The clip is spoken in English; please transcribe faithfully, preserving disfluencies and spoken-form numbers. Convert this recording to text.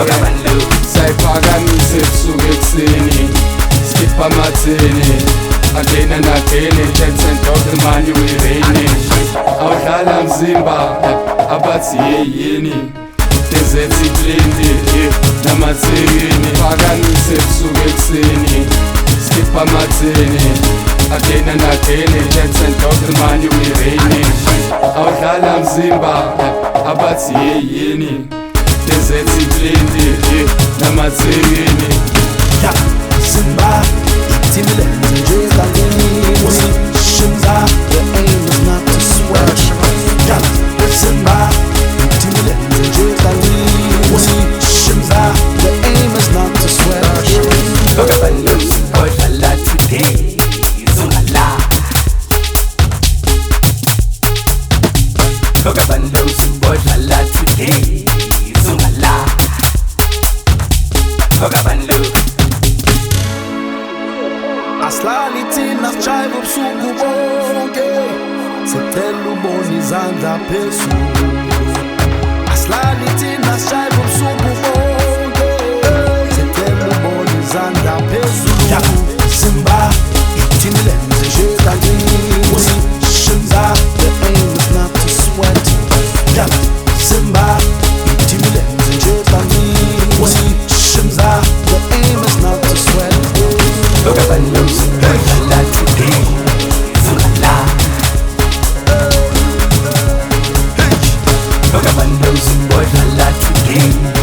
sayiphakanise ebusuku ekuseni skipha amathini again and again dance and talk the money we raining awudlala mzimba abathi yeyini dezethi blindi namathini phakanise ebusuku ekuseni skipha amathini again and again dance and talk the money we raining awudlala mzimba abathi yeyini dezethi blindi namathini ya Simba itimile nje kangeni Shimza the aim is not to sweat ya Simba itimile nje kangeni Shimza the aim is not to sweat Vagabundo boy falla today Zungala Vagabundo boy falla today Zungala Vagabundo Aslalithi nasijayiva ubusuku bonke sicela ubone izandla phezulu Aslalithi nasijayiva ubusuku bonke sicela ubone izandla phezulu Simba itimile nje kangeni Shimza the aim is not to sweat ya Simba itimile nje kangeni Shimza the aim is not to sweat Vagabundo boy falla today Zungala Vagabundo boy falla today